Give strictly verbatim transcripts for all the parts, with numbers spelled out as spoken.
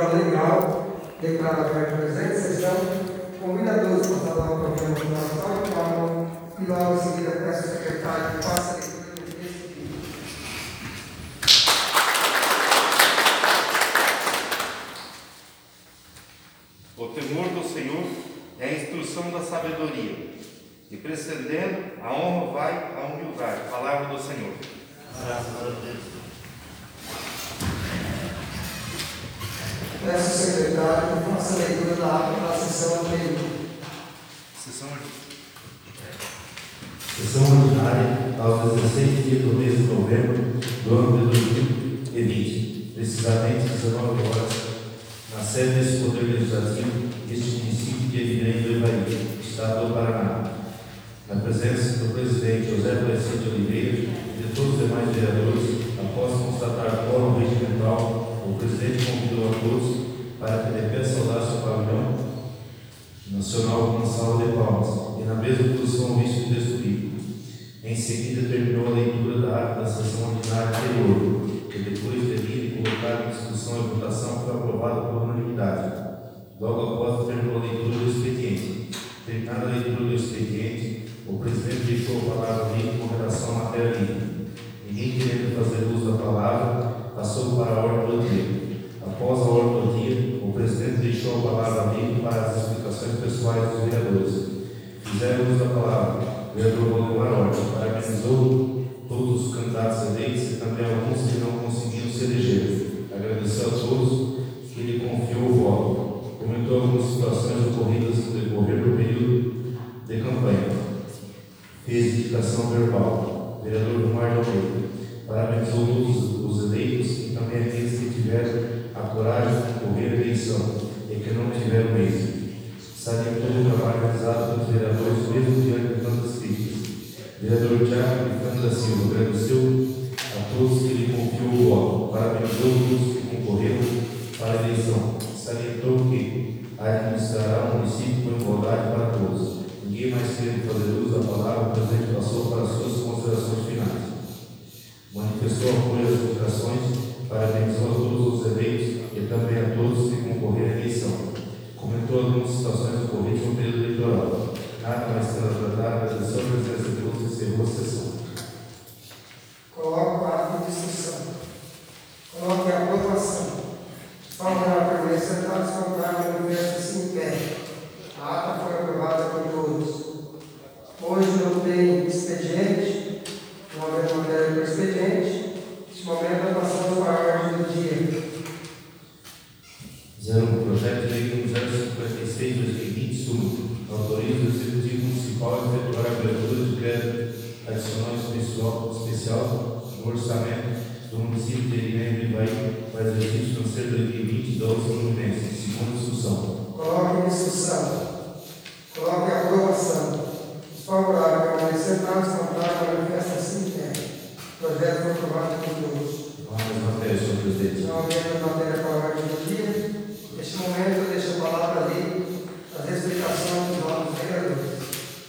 forma legal, declaro aberta a presente sessão. Convido a todos para falar o programa de oração e calma, e logo em seguida peço ao secretário que faça a leitura do texto bíblico. O temor do Senhor é a instrução da sabedoria, e precedendo a honra vai a humildade. Palavra do Senhor. Graças a Deus. Peço ao secretário que faça a leitura da ata da sessão anterior. Sessão Sessão ordinária aos dezesseis dias do mês de novembro do ano de dois mil e vinte, precisamente dezenove horas, na sede desse Poder Legislativo, este município de Evirém do Ivaí, Estado do Paraná. Na presença do presidente José Aparecido de Oliveira e de todos os demais vereadores, após constatar quórum regimental, o presidente convidou a todos para que de pé saudasse o pavilhão nacional com uma salva de palmas e na mesma posição ouvisse o texto bíblico. Em seguida terminou a leitura da ata da sessão ordinária anterior, que depois de ler e colocar em discussão e votação foi aprovada por unanimidade. Logo após terminou a leitura do expediente. Terminada a leitura do expediente, o presidente deixou a palavra livre com relação à matéria livre. Ninguém querendo fazer uso da palavra, passou para a ordem do dia. Após a ordem do dia, o presidente deixou a palavra livre para as explicações pessoais dos vereadores. Fizeram uso da palavra o vereador Valdemar Horta, parabenizou todos os candidatos eleitos e também alguns que não conseguiram se eleger. Agradeceu a todos que lhe confiou o voto. Comentou algumas situações ocorridas no decorrer do período de campanha. Fez indicação verbal. Vereador Gilmar de Almeida parabenizou todos os eleitos e também aqueles que tiveram a coragem de concorrer à eleição e que não tiveram êxito. Salientou o trabalho realizado pelos vereadores mesmo diante de tantas críticas. Vereador Tiago Vicente da Silva agradeceu a todos que lhe confiou o voto. Parabenizou todos que concorreram para a eleição. Salientou que administrará o município com igualdade para todos. Ninguém mais querendo fazer uso da palavra, o presidente passou para as suas considerações finais. Manifestou apoio às indicações, parabenizou a todos os eleitos e também a todos que concorreram à eleição. Comentou algumas situações ocorridas no período eleitoral. Nada mais sendo a tratar, agradeceu a presença de todos e encerrou a sessão. Coloco a ata de discussão. Coloque a aprovação. Favorável a permanecer sentados, contrário, manifesta-se em pé. A ata foi aprovada por todos. Hoje não tem expediente, não haverá matéria do expediente. Neste momento, passamos para a ordem do dia. Zero projeto de lei número zero cinquenta e seis de dois mil e vinte, sul, autoriza o Executivo Municipal a efetuar a abertura de crédito adicional especial, especial no orçamento do município de Evirém do Ivaí para exercício financeiro dois mil e vinte, doze Fluminense, segunda discussão. Coloque em discussão. Coloque a aprovação. Os favoráveis permanecer sentados, contrário, manifesta-se em pé. O projeto foi aprovado por todos. Vamos às matérias, senhor presidente. Não havendo matéria para a ordem do dia, neste momento eu deixo a palavra ali para as explicações dos nossos vereadores.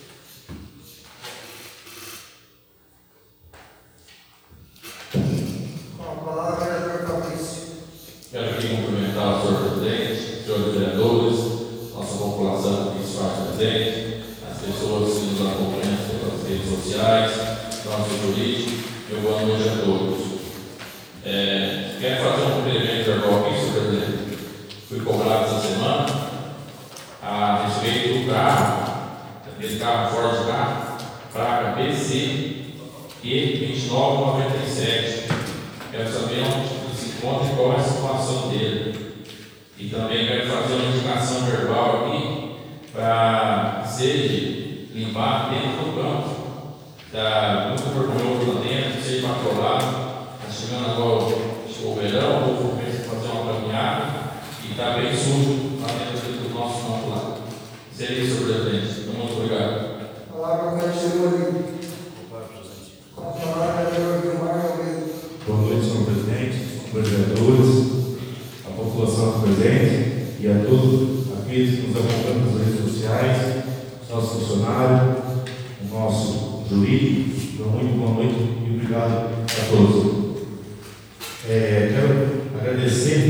Com a palavra, vereador Fabrício. Quero aqui cumprimentar o senhor presidente, senhores vereadores, nossa população que está presente, as pessoas que nos acompanham pelas redes sociais, nosso jurídico, meu boa noite a todos. É, quero fazer um cumprimento verbal aqui, senhor presidente. Fui cobrado essa semana a respeito do carro, aquele carro Ford Ka, placa B C E vinte e nove noventa e sete. Quero saber onde se encontra e qual é a situação dele. E também quero fazer uma indicação verbal aqui para seja limpar dentro do campo. Está muito vergonhoso lá dentro, seja patrolado. Está chegando agora o verão, o povo começa a fazer uma caminhada e está bem sujo lá dentro do nosso campo lá. Seria isso, senhor presidente. Muito obrigado. A palavra continua ali. Com a palavra, vereador Gilmar Almeida. Boa noite, senhor presidente, senhores vereadores, a população presente e a todos aqueles que nos acompanham nas redes sociais, os nossos funcionários, o nosso jurídico. Então, muito boa noite e obrigado a todos. É, quero agradecer a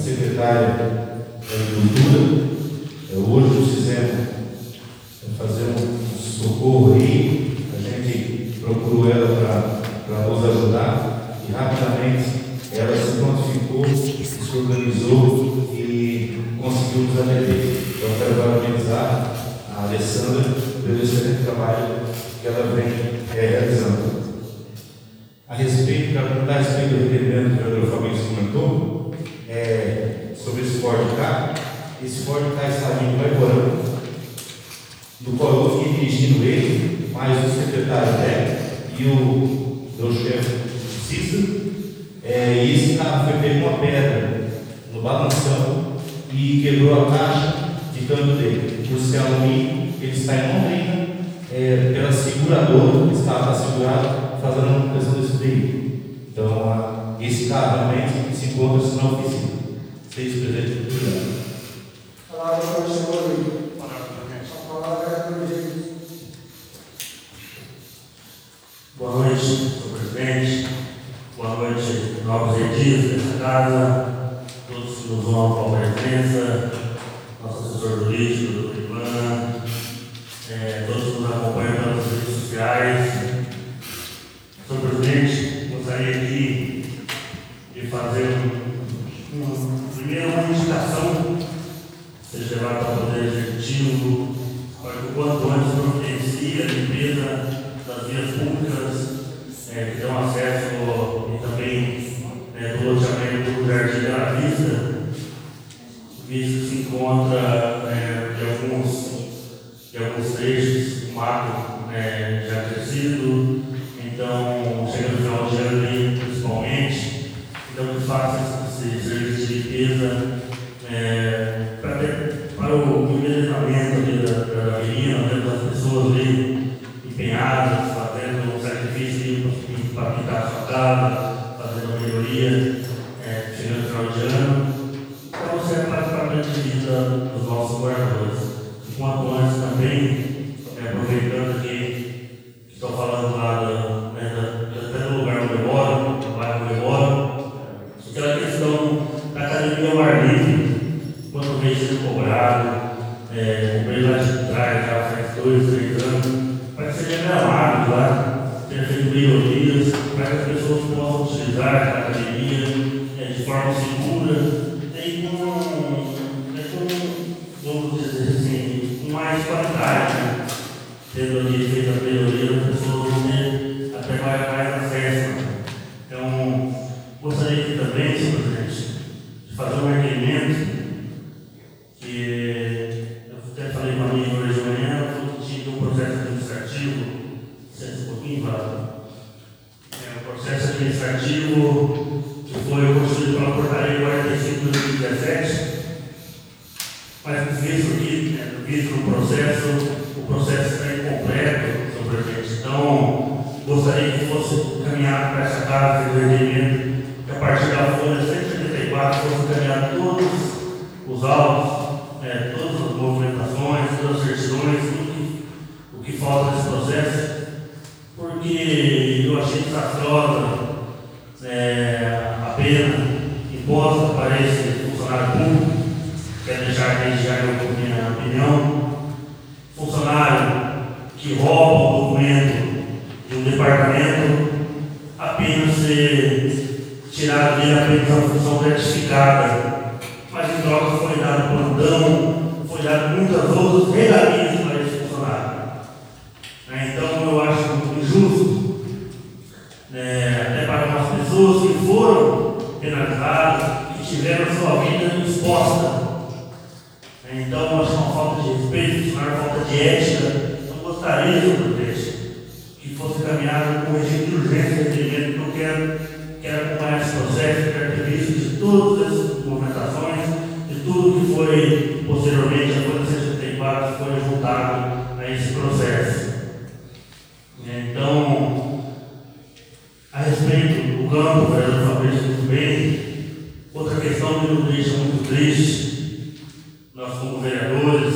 secretária da Agricultura. Hoje nós fizemos fazer um socorro aí, a gente procurou ela para nos ajudar e rapidamente ela se prontificou, se organizou e conseguiu nos atender. Então, quero parabenizar a Alessandra pelo excelente trabalho que ela vem é, realizando. A respeito, quero perguntar a respeito do requerimento que o vereador Fabrício comentou, é, sobre esse Ford K. Esse Ford K está vindo para Iporã, do qual eu fiquei dirigindo ele, mais o secretário dela e o meu chefe Cícero. É, e esse carro foi pego uma pedra no balanção e quebrou a caixa de câmbio dele. Por ser alumínio, ele está em Londrina, é, pela seguradora, que estava segurado, fazendo a manutenção desse veículo. Então, a, esse carro realmente se encontra-se na oficina. Seis presentes, obrigado. A palavra para o senhor Luiz. A palavra é para o Jesus. Boa noite, senhor presidente. Boa noite, novos edis dessa casa, todos que nos honram com a presença, nosso assessor jurídico, doutor Ivan, é, todos que nos acompanham pelas redes sociais. Senhor presidente, gostaria de, de fazer um, um, primeiro uma indicação, seja levado para o Poder Executivo, para que o quanto antes providencie a limpeza das vias públicas, é, que dão acesso e também é, do loteamento do Jardim Bela Vista, visto que se encontra é, de, alguns, de alguns trechos, o mato é, já crescido, então chega no final de ano principalmente, então que faça esse serviço de limpeza é, para, ter, para o embelezamento ali da, da avenida, tendo as pessoas ali empenhadas, fazendo um sacrifício para pintar a sua casa, fazendo a melhoria, é, chegando no final de ano. Então, você é praticamente visita dos nossos moradores. Enquanto antes também, é, aproveitando que estou falando lá do, né, até do lugar onde eu moro, do bairro onde eu moro, aquela questão da academia ao ar livre, quanto vem sendo cobrado, é, comprei lá de trás, já faz dois, três anos, para que seja gravado lá, ter feito melhorias, para que as pessoas possam utilizar a academia é, de forma segura e com, é, com, vamos dizer assim, com mais qualidade, né? Tendo ali feito a melhoria, as pessoas vão ter até mais, mais acesso. Então, gostaria aqui também, senhor presidente, de fazer um requerimento que eu até falei com a minha hoje de manhã, ela falou que tinha um processo administrativo, licença um pouquinho, Vado. É um processo administrativo que foi constituído pela portaria quarenta e cinco de dois mil e dezessete, mas visto aqui, né, visto no processo, o processo está incompleto, senhor presidente. Então, gostaria que fosse encaminhado para essa casa de requerimento, que a partir da folha cento e setenta e quatro fosse encaminhado todos os autos, é, todas as movimentações, todas as certidões, tudo que, o que falta nesse processo, porque eu achei desastrosa é, a pena imposta para esse funcionário público. Quero deixar desde já a minha opinião. Funcionário que rouba um documento de um departamento apenas ser tirado dele apenas a função gratificada, mas em troca foi dado plantão, foi dado muitas outras regalias para esse funcionário. Então eu acho muito injusto, né, até para umas pessoas que foram penalizadas, que tiveram sua vida exposta. Então eu acho uma falta de respeito, uma falta de ética. Eu gostaria, senhor presidente, que fosse caminhado com um regime de urgência de requerimento, porque eu quero, quero acompanhar esse processo, quero ter visto de todas as movimentações, de tudo que foi posteriormente a folha cento e setenta e quatro que foi juntado a esse processo. Então, a respeito do campo, o vereador Fabrício muito bem, outra questão que nos deixa muito triste, nós como vereadores,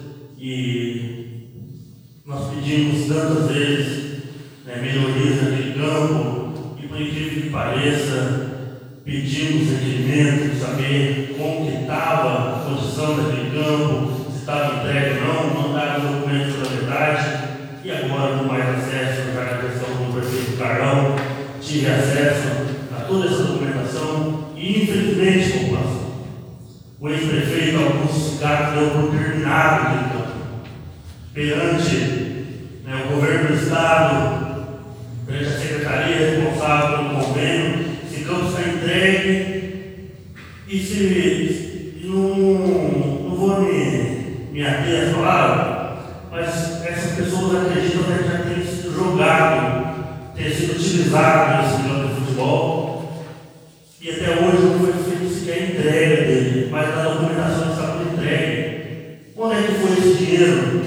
e nós pedimos tantas vezes né, melhorias naquele campo, e por incrível que pareça, pedimos requerimento, saber ver como que estava a condição daquele campo, se estava entregue ou não, mandaram os documentos pela metade, e agora com mais acesso, já na questão do prefeito Carlão, tive acesso a toda essa documentação e, infelizmente, população, o ex-prefeito Augusto Cicato deu por terminado aquele campo. Perante né, o governo do Estado, perante a secretaria responsável pelo convênio, esse campo está entregue e se e não, não vou me, me ater a falar, mas essas pessoas acreditam que já tem sido jogado, tem sido utilizado nesse campo de futebol e até hoje não foi feito sequer a entrega dele, mas a documentação está por entregue. Onde é que foi esse dinheiro?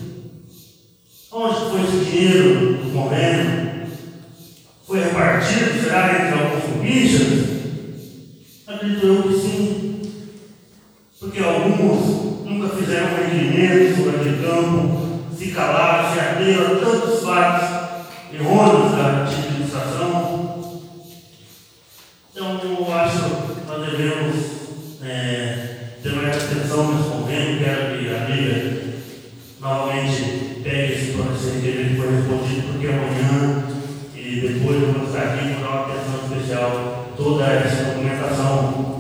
Onde foi esse dinheiro do convênio? Foi repartido? Será entre alguns submistas? Acredito eu que sim. Porque alguns nunca fizeram um requerimento sobre aquele campo, se calaram, se ateram a tantos fatos errôneos da administração. Então, eu acho que nós devemos é, ter mais atenção nesse convênio. Quero que a amiga novamente pegue esse processo que ele foi respondido, porque amanhã e depois eu vou estar aqui para dar uma atenção especial toda essa documentação.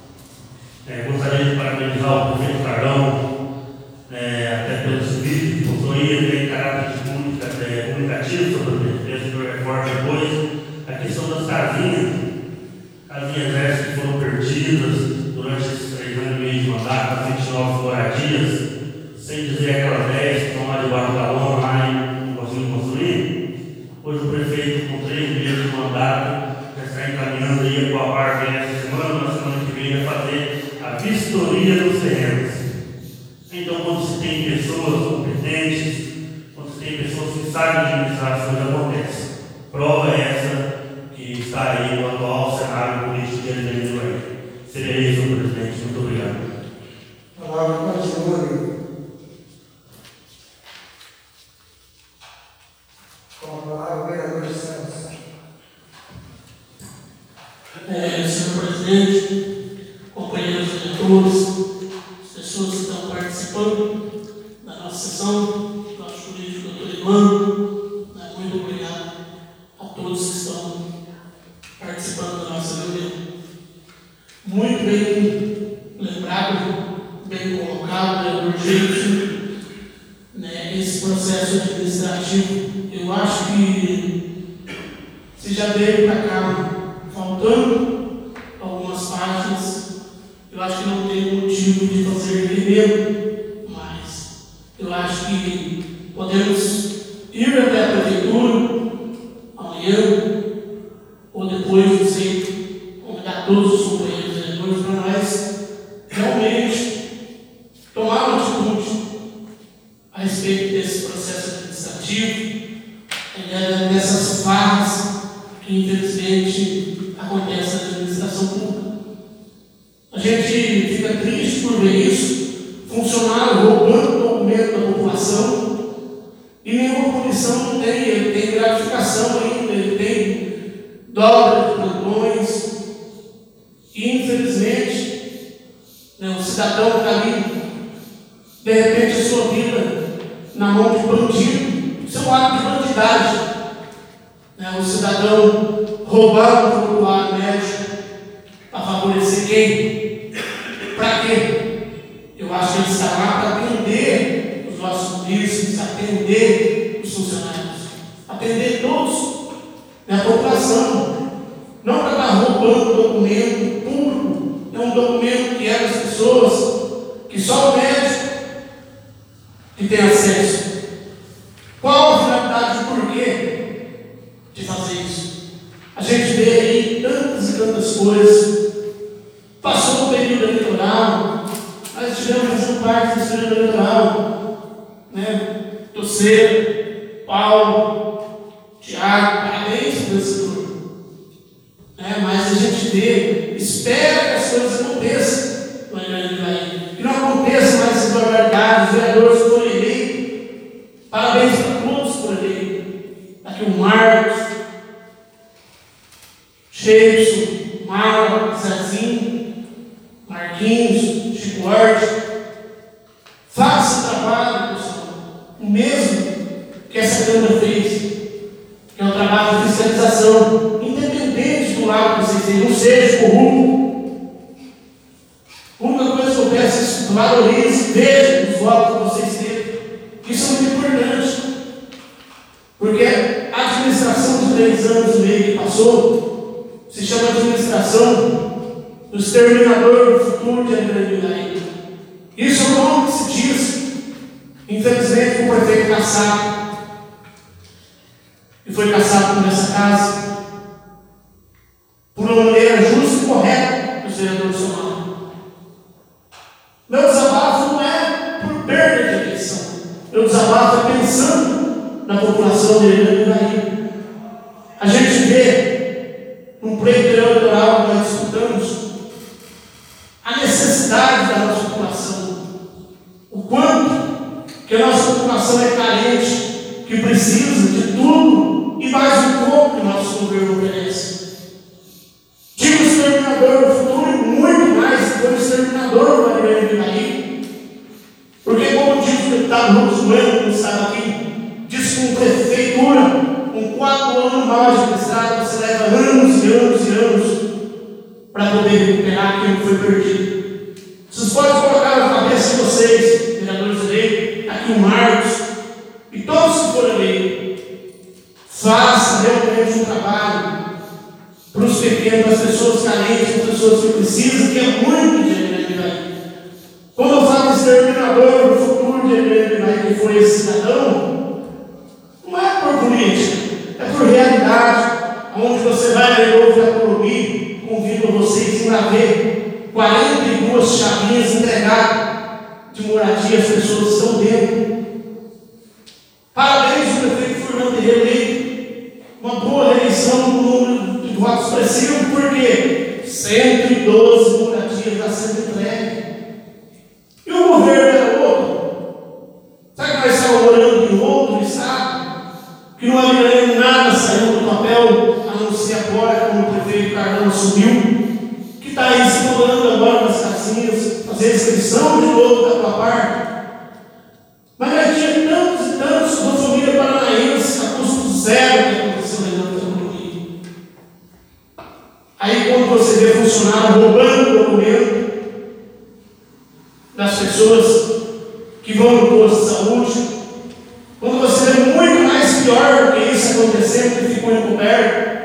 É, gostaria de parabenizar o prefeito Carlão, é, até pelo vídeo que postou aí, ele tem caráter de comunica, é, comunicativo sobre esse reforma depois. A questão das casinhas, casinhas essas que foram perdidas durante esses três anos e meio de mandato, as vinte e nove moradias, sem dizer aquelas dez que estão lá debaixo da lona, lá e não conseguiram construir. Hoje o prefeito, com três meses de mandato, já está encaminhando aí com a parte nessa semana, na semana que vem, a fazer a vistoria dos terrenos. Então, quando se tem pessoas competentes, quando se tem pessoas que sabem administrar as coisas, acontece. Prova é essa que está aí no atual cenário político de Argentina aí. Seria isso, presidente. Muito obrigado. A palavra continua. Com a palavra, o vereador Santos. É, senhor presidente, companheiros eleitores, as pessoas que estão participando da nossa sessão, nosso jurídico doutor Emmanuel, né, muito obrigado a todos que estão participando da nossa reunião. Muito bem lembrado, bem colocado, vereador Gilson, né, esse processo administrativo. Eu acho que se já veio para cá faltando algumas páginas, eu acho que não tem motivo de fazer remédio, mas eu acho que podemos ir até a prefeitura amanhã, ou depois, não sei, convidar todos os companheiros eleitores para nós realmente tomar uma atitude a respeito desse processo administrativo, dessas farras que infelizmente acontece na administração pública. A gente fica triste por ver isso, funcionário roubando documento da população, e nenhuma punição não tem, ele tem gratificação ainda, ele tem dobra de plantões, e infelizmente, né, o cidadão está ali, de repente a sua vida na mão de bandido, isso é um ato de bandidagem. Né, o cidadão roubando para o lado médico para favorecer quem? Para quê? Eu acho que ele está lá para atender os nossos polícias, atender os funcionários, atender todos, né, a população, não para estar roubando documento público, é um documento que é das pessoas, que só o médico que tem acesso. Qual a finalidade e o porquê de fazer isso? A gente vê aí tantas e tantas coisas. Passou o período eleitoral, nós tivemos fazendo parte desse período eleitoral, né? Torcer, Paulo, Tiago, parabéns por esse turno. Né? Mas a gente vê, espera que as coisas aconteçam. Que não aconteça mais essas barbaridades, os vereadores foram eleitos. Parabéns para todos por eleito. Aqui o Marcos, Sheipson, Marlon, Zezinho, Marquinhos. Marquinhos, Chico Horte. Faça trabalho, pessoal, o mesmo que essa Câmara fez, que é um trabalho de fiscalização, independente do lado que vocês têm, não seja corrupto. A única coisa que eu peço é que valorize, veja os votos que vocês têm. Isso é muito importante, porque a administração de três anos e meio que passou se chama administração do exterminador do futuro de André. Isso é o nome que se diz. Infelizmente, o prefeito caçado. E foi caçado por essa casa. Por uma maneira justa e correta do vereador Somar. Meu desabafo não é por perda de eleição. Meu desabafo é pensando na população de Irani. A gente vê num pleito eleitoral que nós disputamos a necessidade da nossa população. O quanto que a nossa população é carente, que precisa de tudo e mais um pouco que o nosso governo oferece. Digo exterminador do futuro e muito mais do que o exterminador do Adriano de Bahia. Porque, como diz o deputado Rubens Bueno, que estava aqui, diz que uma prefeitura, com quatro anos mal administrado, você leva anos e anos e anos para poder recuperar aquilo que foi perdido. Vocês podem colocar na cabeça de vocês, vereadores eleitos, aqui o Marcos, e todos que forem eleitos, faça realmente um trabalho para os pequenos, para as pessoas carentes, para as pessoas que precisam, que é muito de Bahia. Quando eu falo exterminador do futuro de Bahia, que foi esse cidadão, não é por política, é por realidade, onde você vai ler outro da Colombia, convido vocês a ver quarenta e duas chavinhas entregadas de moradia às pessoas que estão dentro. Parabéns ao prefeito Fernando reeleito. Uma boa reeleição no número de votos expressivo, porque cento e doze moradias já sendo entregues. E o governo era outro. Sabe que nós estávamos morando em outro estado, que não havia nada saindo do papel, a não ser agora, como o prefeito Carlão assumiu, que está aí se colando agora nas casinhas, fazer inscrição de novo da tua parte. Mas já tinha tantos e tantos da família paranaense a custo zero que aconteceu na economia. Aí quando você vê funcionário roubando o documento das pessoas que vão no posto de saúde, quando você vê muito mais pior do que isso acontecendo, que ficou encoberto,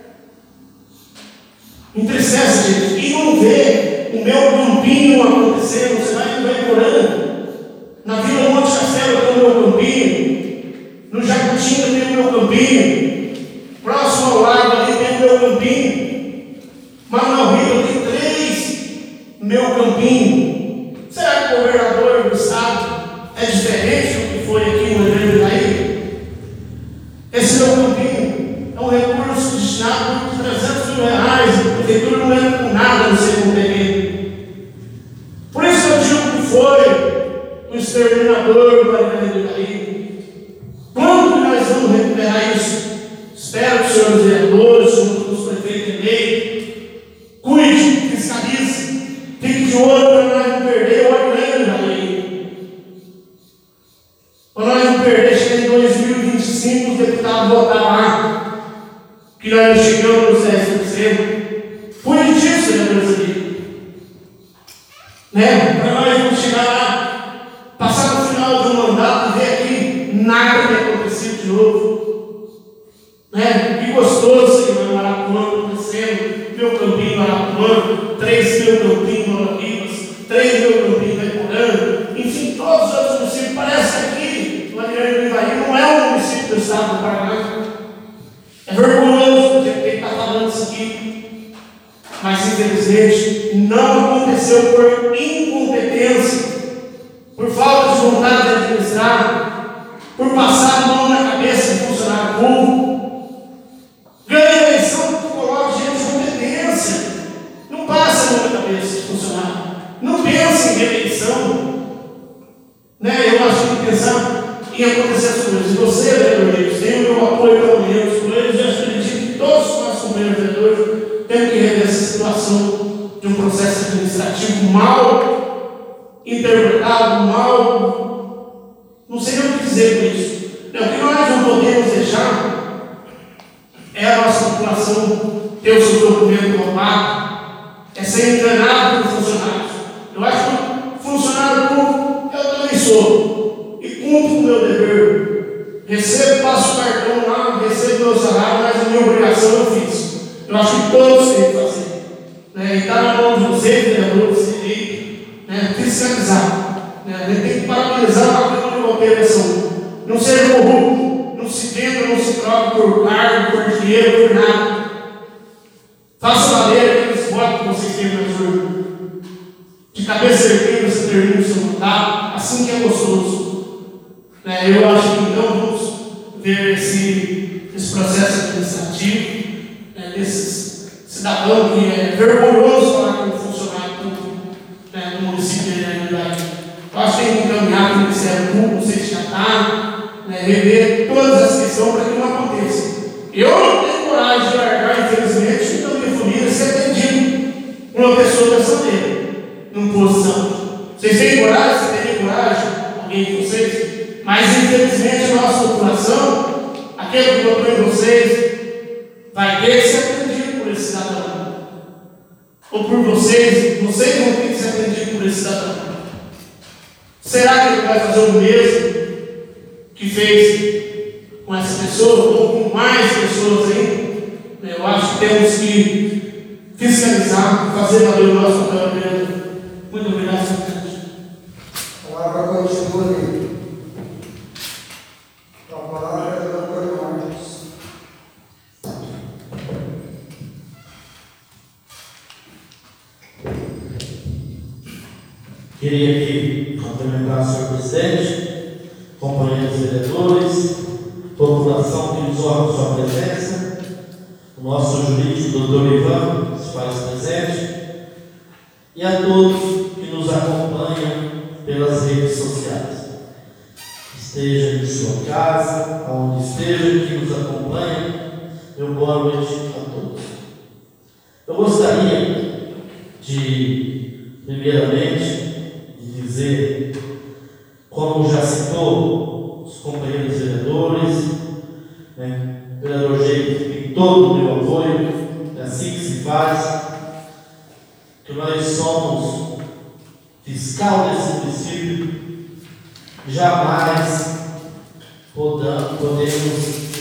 entristece, gente. E não vê o meu campinho acontecendo. Você vai no Iporã, na Vila Monte Castelo tem o meu campinho, no Jacutinga tem o meu campinho, próximo ao lago ali tem o meu campinho, Manuel Riva tem três meu campinho. Será que o governador do estado é diferente do que foi aqui no Rio de Janeiro? Esse meu campinho é um recurso destinado por trezentos mil reais, a prefeitura não entra com nada no seu terreno. Por isso eu digo que foi o exterminador do Rio de Janeiro. Quando nós vamos recuperar isso? Espero que os senhores vereadores, junto com os prefeitos eleitos, cuide, fiscalize, fique de olho para nós não perder o Rio de Janeiro. Para nós não perder, chega em dois mil e vinte e cinco, os deputados votaram lá, que nós chegamos nos dez por cento. Cuide disso, vereadores eleitos. Né? Para nós não chegar lá, passar no final do mandato e ver aqui nada ter acontecido de novo. Né? Que gostoso que vai Marapuã acontecendo, meu campinho Marapuã, três mil campinhos Marapipas, três mil campinhos Iporã, enfim, todos os outros municípios. Parece que aqui, o Adriano de Bahia não é um município do estado do Paraná. É vergonhoso ter que estar falando isso aqui, mas infelizmente não aconteceu por incompetência, por falta de vontade de administrar, por passar a mão na cabeça de funcionário público. Ganha a eleição porque coloca gente de competência. Não passa a mão na cabeça de funcionário. Não pensa em reeleição. Né? Eu acho que tem que pensar em acontecer as coisas. E você, vereadores, tem o meu apoio pelo menos por eles. Eu acredito que todos os nossos companheiros vereadores têm que rever essa situação de um processo administrativo. aplicativo mal interpretado, mal. Não sei nem o que dizer com isso. Não, o que nós não podemos deixar é a nossa população ter o seu documento roubado, é ser enganado por funcionários. Eu acho que funcionário público eu também sou e cumpro o meu dever. Recebo, passo o cartão lá, recebo meu salário, mas a minha obrigação eu fiz. Eu acho que todos têm que fazer. Né? E está na mão de vocês, vereadores, né? Fiscalizar. Né? A gente tem que parabenizar a Câmara de Operação. Não seja corrupto, não se venda, não se troca por cargo, por dinheiro, por nada. Faça valer aqueles votos que vocês têm nas urnas. De cabeça erguida você termina o seu mandato, assim que é gostoso. Né? Eu acho que então vamos ver esse, esse processo administrativo, né, desses cidadãos que é vergonhoso falar com um funcionário público, né, do município de Aranaguá. Eu acho que tem que encaminhar para o Ministério Público, não sei se já está, né, rever todas as questões para que não aconteça. Eu não tenho coragem de largar, infelizmente, na minha família ser atendido por uma pessoa dessa maneira, numa posição. Vocês têm coragem? Vocês teriam coragem? Alguém de vocês? Mas, infelizmente, a nossa população, aquele que votou em vocês, vai ter que ser atendido por esse cidadão. Ou por vocês, vocês vão ter que ser atendidos por esse cidadão. Será que ele vai fazer o mesmo que fez com essa pessoa, ou com mais pessoas ainda? Eu acho que temos que fiscalizar, fazer valer o nosso papel. Muito obrigado, senhor presidente. A palavra continua ali. A palavra é do doutor Marcos. Queria aqui cumprimentar o senhor presidente, companheiros vereadores, população que nos honra com sua presença, o nosso jurídico, doutor Ivan, se faz presente, e a todos que nos acompanham pelas redes sociais. Esteja em sua casa, aonde esteja, que nos acompanha, meu boa noite a todos. Eu gostaria de, primeiramente, de dizer, como já citou os companheiros vereadores, né, o vereador James tem todo o meu apoio, é assim que se faz, que nós somos fiscal desse município, jamais podamos, podemos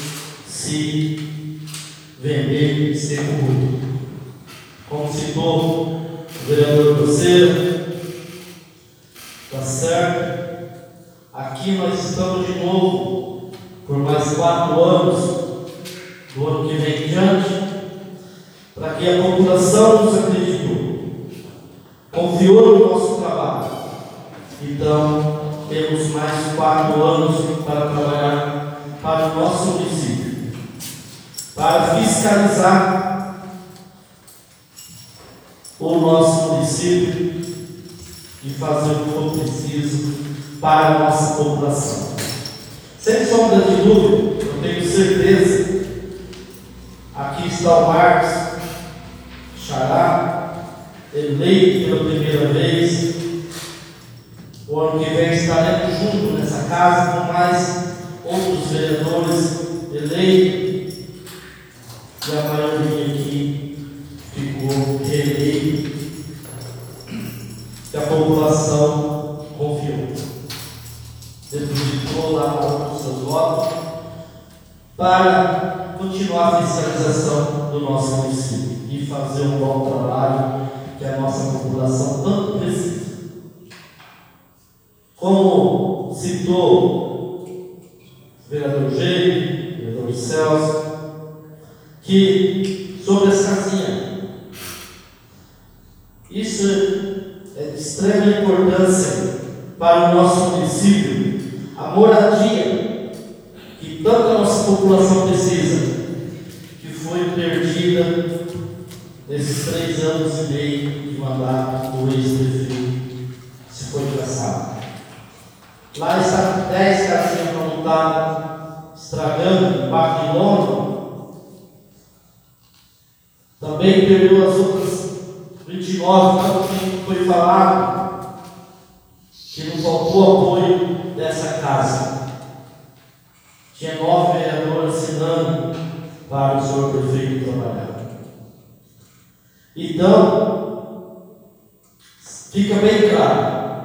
se vender e ser corrupto. Como citou o vereador Grosseiro, está certo? Aqui nós estamos de novo por mais quatro anos, do ano que vem em diante, para que a população nos acreditou, confiou no nosso trabalho. Então, temos mais quatro anos para trabalhar para o nosso município, para fiscalizar o nosso município e fazer o que for preciso para a nossa população. Sem sombra de dúvida, eu tenho certeza, aqui está o Marcos Xará, eleito pela primeira vez. O ano que vem estaremos juntos nessa casa com mais outros vereadores eleitos, e a maioria aqui ficou reeleito, que a população confiou, depositou lá os seus votos para continuar a fiscalização do nosso município e fazer um bom trabalho que a nossa população tanto precisa. Como citou o vereador Gênio, o vereador Celso, que sobre essa casinha, isso é de extrema importância para o nosso município, a moradia que tanta nossa população precisa, que foi perdida nesses três anos e meio de mandato do ex-prefeito, se foi traçado. Lá está dez casinhas para montar, estragando, embaixo de lona. Também perdeu as outras vinte e nove, foi falado que não faltou apoio dessa casa. Tinha nove vereadores assinando para o senhor prefeito trabalhar. Então, fica bem claro,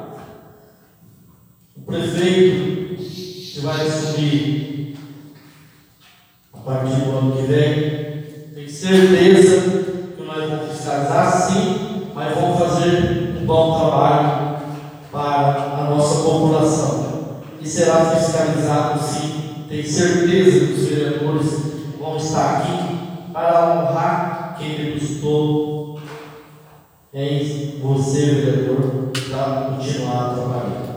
o prefeito que vai assumir a partir do ano que vem, tem certeza que nós vamos fiscalizar sim, mas vamos fazer um bom trabalho para a nossa população. E será fiscalizado sim, tenho certeza que os vereadores vão estar aqui para honrar quem depositou em você, vereador, para continuar trabalhando.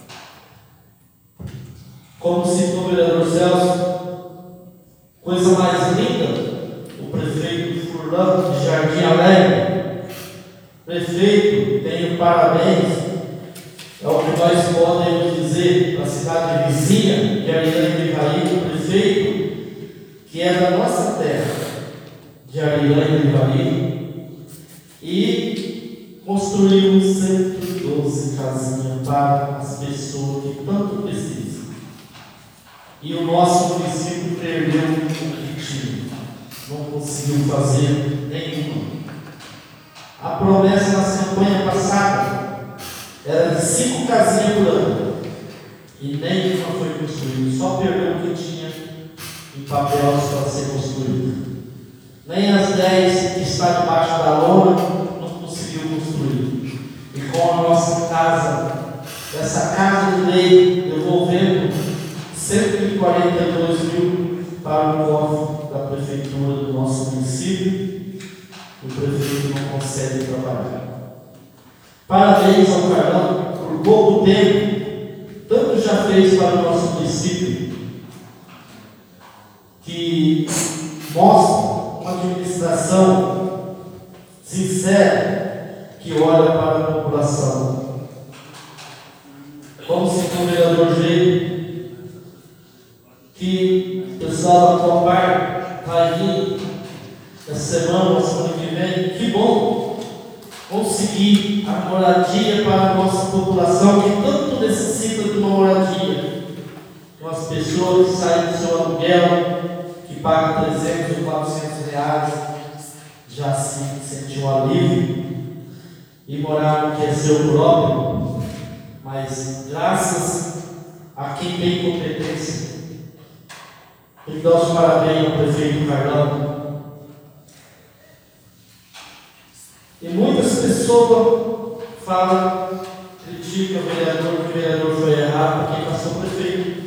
Como citou o vereador Celso, coisa mais linda, o prefeito Furlan de Jardim Alegre. Prefeito, tenho parabéns, é o que nós podemos dizer para a cidade vizinha, de Arilândia do Ivaí, o prefeito, que é da nossa terra, de Arilândia do Ivaí, e construiu cento e doze casinhas para as pessoas que tanto precisam. E o nosso município perdeu o que tinha, não conseguiu fazer nenhuma. A promessa na campanha passada era de cinco casinhas por ano, e nenhuma foi construída, só perdeu o que tinha em papel para ser construída. Nem as dez que está debaixo da lona não conseguiu construir. E com a nossa casa, essa casa de lei, devolvendo cento e quarenta e dois mil para o cofre da prefeitura do nosso município, o prefeito não consegue trabalhar. Parabéns ao Carlão por pouco tempo, tanto já fez para o nosso município, que mostra uma administração sincera que olha para a população. Como citou o vereador Gê, que o pessoal da Copar vai vir essa semana, semana que vem. Que bom conseguir a moradia para a nossa população que tanto necessita de uma moradia. Com as pessoas que saem do seu aluguel, que pagam trezentos ou quatrocentos reais, já se sentiu um alívio e morar no que é seu próprio, mas graças a quem tem competência. Então, os parabéns ao prefeito Carlão. E muitas pessoas falam, criticam o vereador, que o vereador foi errado porque passou o prefeito.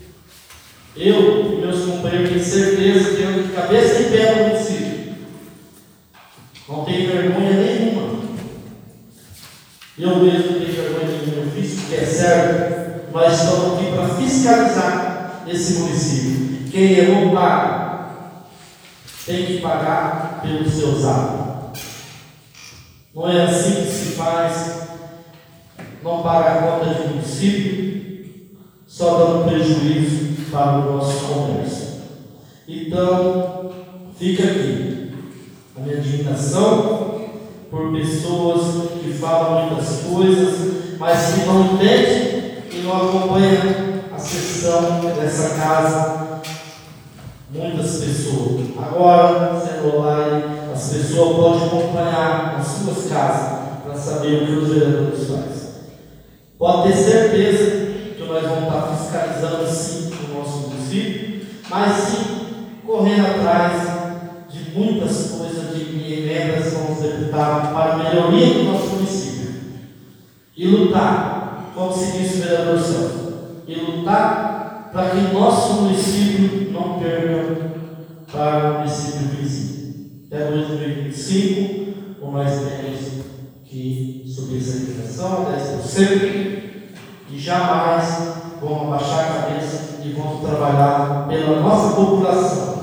Eu e meus companheiros têm certeza que eu de cabeça em pé no município. Não tenho vergonha nenhuma. Eu mesmo tenho vergonha nenhuma. Eu fiz o que é certo. Nós estamos aqui para fiscalizar esse município. Quem errou, paga. Tem que pagar pelos seus atos. Não é assim que se faz. Não paga a conta de município, só dando prejuízo para o nosso comércio. Então, fica aqui a minha indignação por pessoas que falam muitas coisas, mas que não entendem e não acompanham a sessão dessa casa. Muitas pessoas. Agora, sendo online, as pessoas podem acompanhar nas suas casas para saber o que os vereadores fazem. Pode ter certeza que nós vamos estar fiscalizando sim o nosso município, mas sim correndo atrás de muitas coisas, de emendas com os deputados para a melhoria do nosso município. E lutar, como se disse o vereador Celso, e lutar para que o nosso município não perca para o município vizinho. Até dois mil e vinte e cinco, nós temos que subir essa inflação a dez por cento e jamais vamos abaixar a cabeça e vamos trabalhar pela nossa população.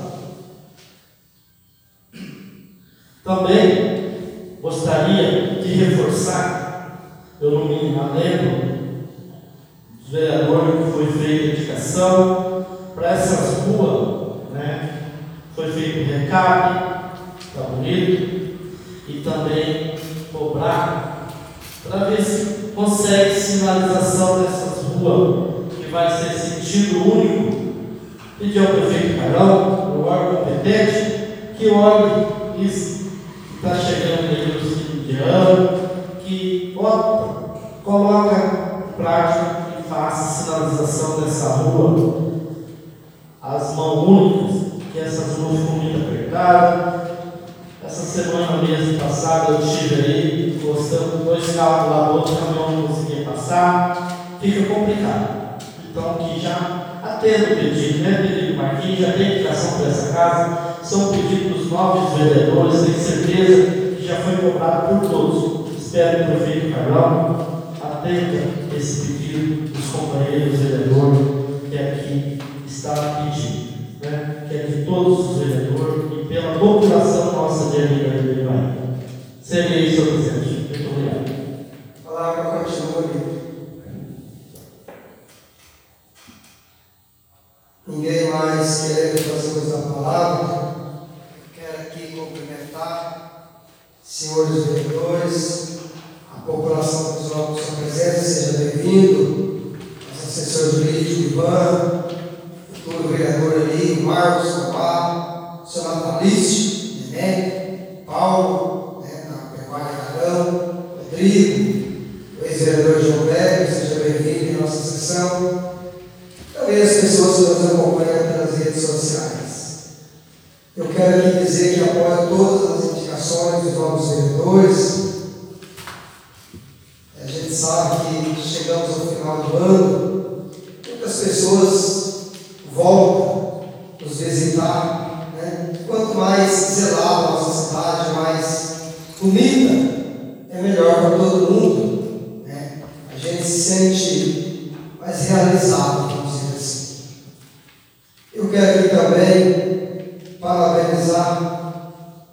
Também gostaria de reforçar, eu não me lembro, os vereadores que foi feita a indicação para essas ruas, né? Foi feito o recado, está bonito, e também cobrar para ver se consegue sinalização dessas ruas, que vai ser sentido único. Pedir ao prefeito Carol, o órgão competente, que olhe isso que está chegando aí no fim de ano, que opta, coloca em prática e faça sinalização dessa rua, as mãos únicas, que essas ruas ficam muito apertadas. Essa semana mesmo passada eu estive aí, encostando dois carros lá do outro caminhão não conseguia passar, fica complicado. Então, que já atendo o pedido, né, pedido Marquinhos, já tem indicação para essa casa, são pedidos dos novos vereadores, tenho certeza que já foi cobrado por todos. Espero que o prefeito Carlão atenda esse pedido dos companheiros vereadores que aqui está pedindo, né? Que é de todos os vereadores e pela população nossa de Arica de Bahia. Seria isso, senhor presidente. Muito obrigado. A palavra continua livre. Ninguém mais querendo fazer uso da palavra. Quero aqui cumprimentar senhores vereadores, a população dos órgãos sua presença, seja bem-vindo, nosso assessor jurídico, Ivan, futuro vereador ali, Marcos, Papá, o senhor Natalício, Nené, Paulo, né, na Pecuária Carão, Rodrigo, o ex-vereador João Velho, seja bem-vindo em nossa sessão. Também as pessoas que nos acompanham pelas redes sociais. Eu quero aqui dizer que apoio todas as indicações dos novos vereadores. A gente sabe que chegamos ao final do ano, muitas pessoas voltam nos visitar, né? Quanto mais zelada a nossa cidade, mais bonita, é melhor para todo mundo, né? A gente se sente mais realizado, vamos dizer assim. Eu quero aqui também parabenizar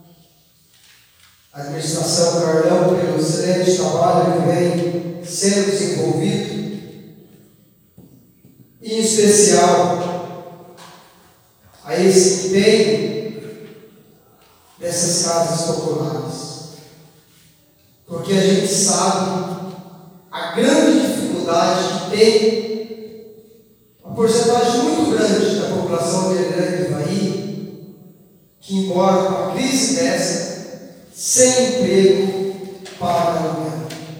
a administração Carlão pelo excelente trabalho que vem sendo desenvolvido, e em especial a esse empenho dessas casas populares, porque a gente sabe a grande dificuldade que tem uma porcentagem muito grande da população de Arica de Bahia, que embora com a crise dessa, sem emprego, para aluguel.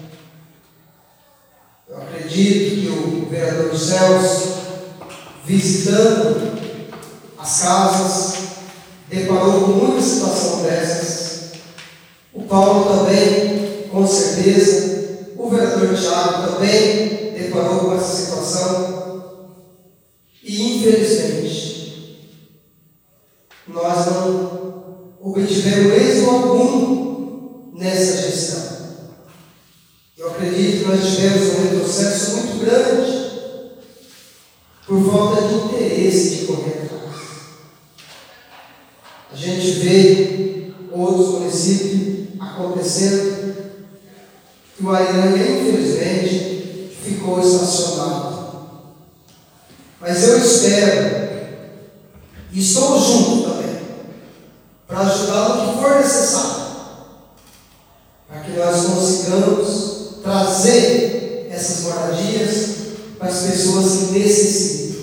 Eu acredito que o vereador Celso, visitando as casas, deparou com muita situação dessas. O Paulo também, com certeza, o vereador Thiago também deparou com essa situação. E, infelizmente, nós não obtivemos êxito algum nessa gestão. Eu acredito que nós tivemos um retrocesso muito grande por falta de interesse de correr atrás. A gente vê outros municípios acontecendo que o Ariranga, infelizmente, ficou estacionado. Mas eu espero, e estou junto também, para ajudar no que for necessário, para que nós consigamos trazer essas moradias para as pessoas que necessitam.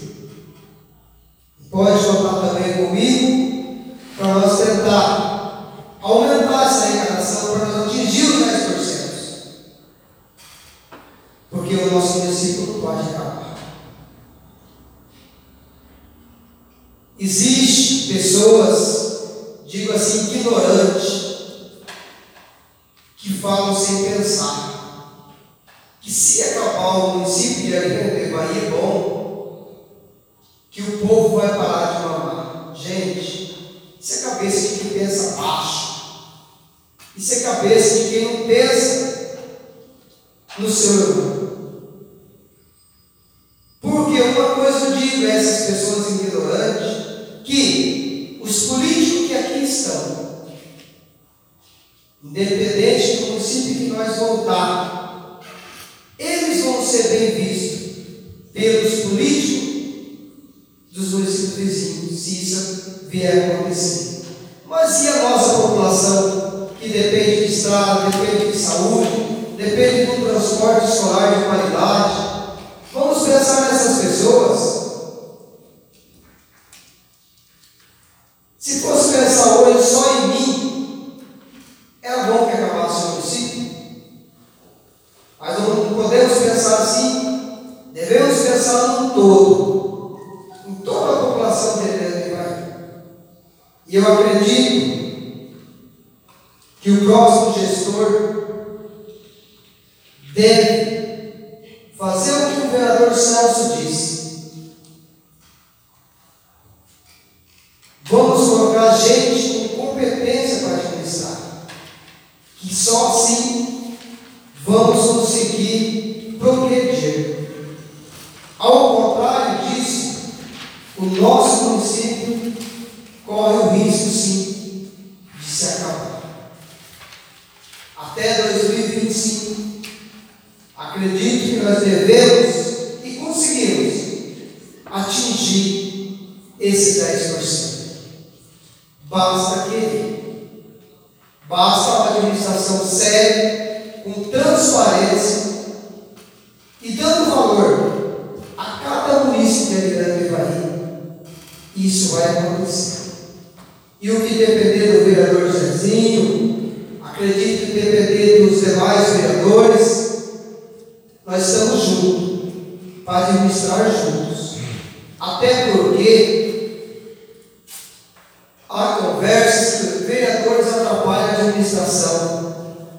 Pode contar também comigo para nós tentar aumentar essa arrecadação para nós atingir os dez por cento. Porque o nosso município não pode acabar. Existem pessoas, digo assim, ignorantes, que falam sem pensar que se acabar o município de Arica de Bahia é bom, que o povo vai parar de mamar. Gente, isso é cabeça de quem pensa baixo. Isso é cabeça de quem não pensa no seu irmão. Porque uma coisa eu digo a essas pessoas ignorantes, que os políticos que aqui estão, independente do município que nós voltarmos, eles vão ser bem vistos pelos políticos dos municípios vizinhos, se isso vier a acontecer. Mas e a nossa população, que depende de estrada, depende de saúde, depende do escolar de qualidade. Vamos pensar nessas pessoas. Se fosse pensar hoje só em mim, era bom que acabasse o município. Mas não podemos pensar assim. Devemos pensar no todo, em toda a população de Ivaí. E eu acredito que o próximo gestor deve fazer o que o vereador Celso disse. Vamos colocar gente com competência para administrar, que só assim vamos conseguir progredir. Ao contrário disso, o nosso município corre o risco, sim, de se acabar. Até dois mil e vinte e cinco, acredito que nós devemos e conseguimos atingir esses dez por cento. Basta querer. Basta uma administração séria, com transparência e dando valor a cada município que é Miranda e Ivaí. Isso vai acontecer. E o que depender do vereador Zezinho, acredito que depender dos demais vereadores, nós estamos juntos para administrar juntos. Até porque há conversas que vereadores atrapalham a administração.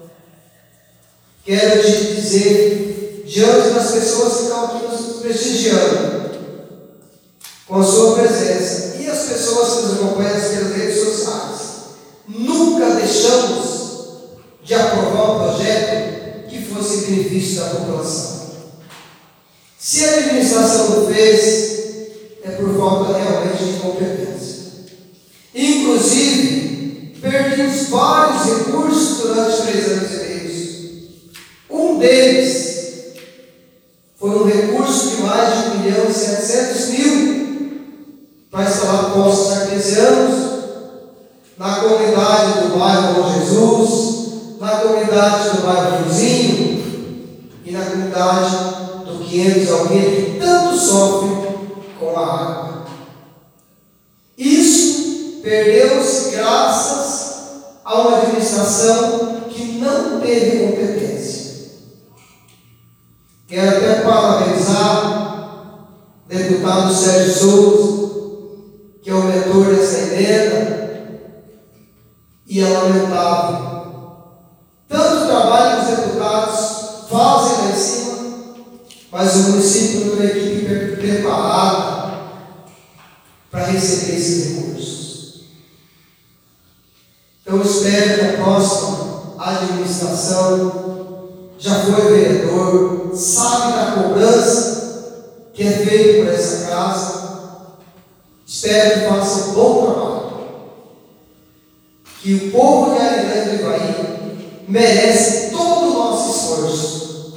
Quero te dizer, diante das pessoas que estão aqui nos prestigiando, com a sua presença, e as pessoas que nos acompanham pelas redes sociais, nunca deixamos de aprovar um projeto que fosse em benefício da população. Se a administração não fez, é por falta realmente de competência. Inclusive, perdemos vários recursos durante três anos e meio. Um deles foi um recurso de mais de um milhão e setecentos mil para instalar postos artesianos na comunidade do bairro Bom Jesus, na comunidade do bairro Vizinho e na comunidade do quinhentos Almeida, que tanto sofre com a água. Isso perdeu-se graças a uma administração que não teve competência. Quero até parabenizar o deputado Sérgio Souza, que é o mentor dessa emenda, e é lamentável. Tanto trabalho que os deputados fazem lá em cima, mas o município não tem equipe preparada para receber esses recursos. Então, eu espero que a próxima administração já foi vereador, sabe da cobrança que é feita por essa casa. Espero que faça um bom trabalho. Que o povo de Aridane do Ivaí merece todo o nosso esforço.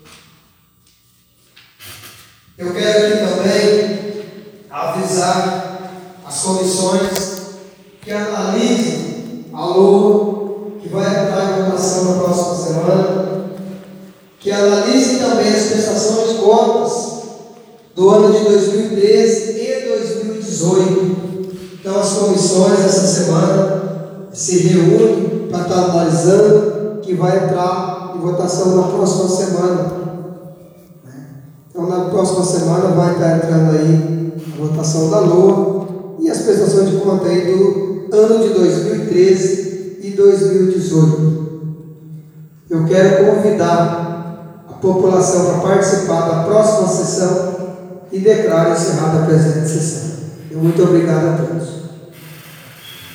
Eu quero aqui também avisar as comissões que analisem a L O A, que vai entrar em votação na próxima semana, que analisem também as prestações de contas do ano de dois mil e treze e dois mil e dezoito. Então, as comissões essa semana se reúnem para estar analisando, que vai entrar em votação na próxima semana. Então, na próxima semana vai estar entrando aí a votação da L O A e as prestações de conta aí do ano de dois mil e treze e dois mil e dezoito. Eu quero convidar a população para participar da próxima sessão e declaro encerrada a presente sessão. Muito obrigado a todos.